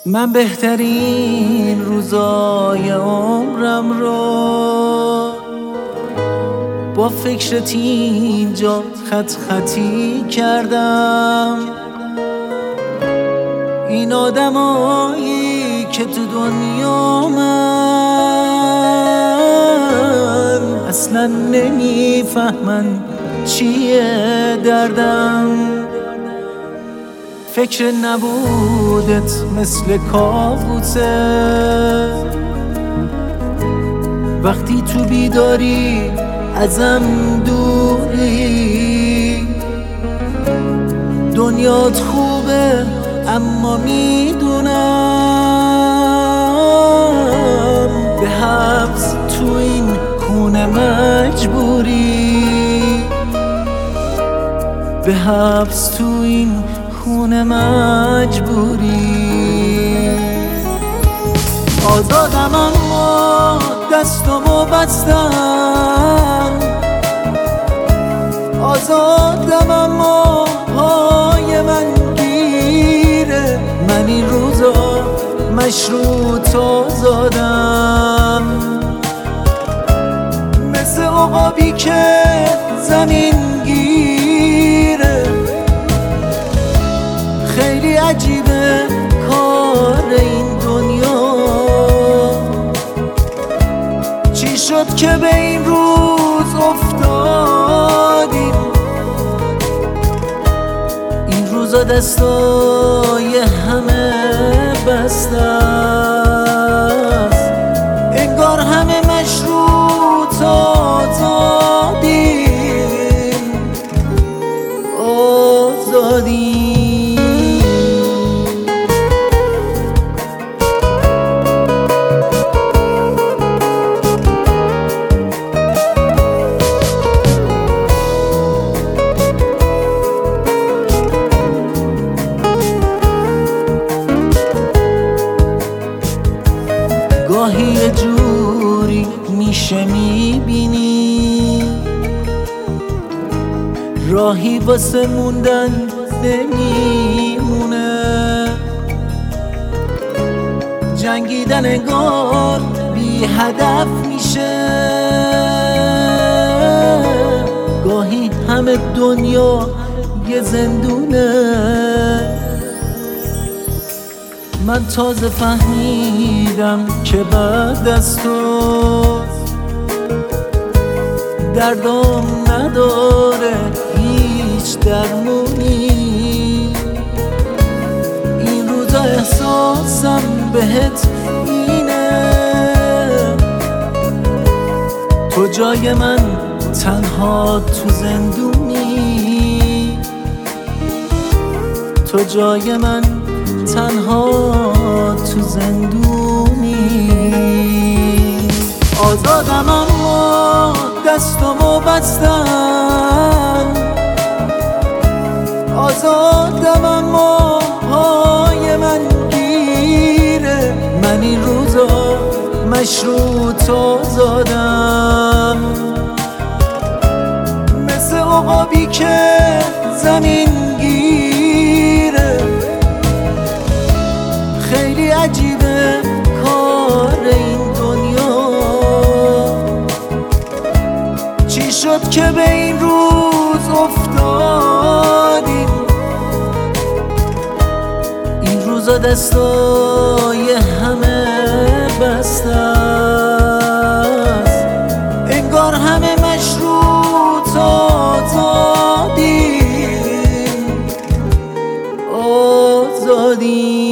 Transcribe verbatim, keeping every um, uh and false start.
من بهترین روزای عمرم رو با فکرت اینجا خط خطی کردم. این آدمایی که تو دنیا من اصلا نمیفهمن چیه دردم. فکر نبودت مثل کابوسه، وقتی تو بیداری ازم دوری. دنیات خوبه اما میدونم به حبس تو این خونه مجبوری، به حبس تو این خونه مجبوری. آزادم اما دستمو بستم، آزادم اما پای من گیره. من این روزا مشروط آزادم، مثل عقابی که زمین گیره. خیلی عجیبه کار این دنیا، چی شد که به این روز افتادیم. این روزا دستای همه بسته است، انگار همه مشروط آزادیم. آزادیم گاهی یه جوری میشه میبینی راهی واسه موندن نمیمونه. جنگیدن انگار بی هدف میشه، گاهی همه دنیا یه زندونه. من تازه فهمیدم که بعد از تو دردم نداره هیچ درمونی. این روزا احساسم بهت اینه، تو جای من تنها تو زندونی، تو جای من تنها تو زندونی. آزادم اما دستمو بستم، آزادم اما پای من گیره. من این روزا مشروط آزادم، مثل عقابی که زمین گیره. خیلی عجیبه کار این دنیا، چی شد که به این روز افتادیم. این روزا دستای همه بسته است، انگار همه مشروط آزادیم. آزادیم